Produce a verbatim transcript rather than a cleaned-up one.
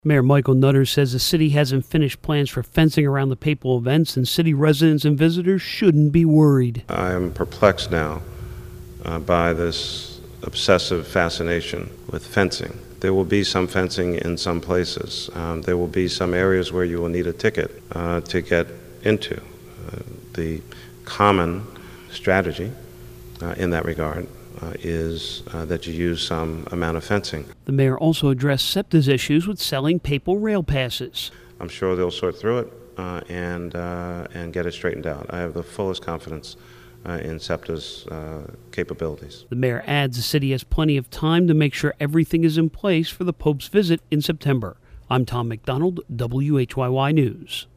Mayor Michael Nutter says the city hasn't finished plans for fencing around the papal events, and city residents and visitors shouldn't be worried. I am perplexed now uh, by this obsessive fascination with fencing. There will be some fencing in some places. Um, there will be some areas where you will need a ticket uh, to get into. Uh, the common strategy uh, in that regard uh, is uh, that you use some amount of fencing. The mayor also addressed SEPTA's issues with selling papal rail passes. I'm sure they'll sort through it uh, and, uh, and get it straightened out. I have the fullest confidence Uh, in SEPTA's uh, capabilities. The mayor adds the city has plenty of time to make sure everything is in place for the Pope's visit in September. I'm Tom McDonald, W H Y Y News.